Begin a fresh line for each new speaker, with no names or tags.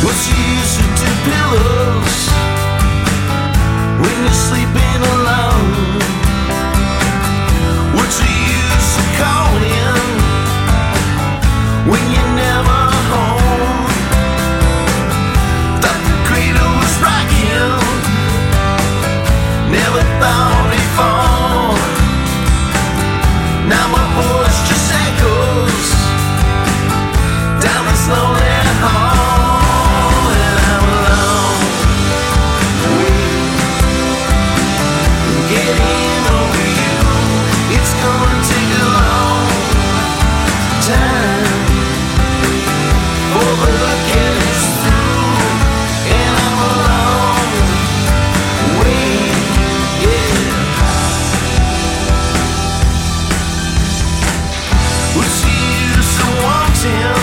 What's the use of two pillows when you're sleeping alone? What's the use of calling when you're never home? Thought the cradle was rocking, never thought it'd fall. Now my voice just echoes down this lonely hall, and I'm alone. Getting over you, it's gonna take a long time for the getting's through, and I'm alone. Yeah. What's the use of wanting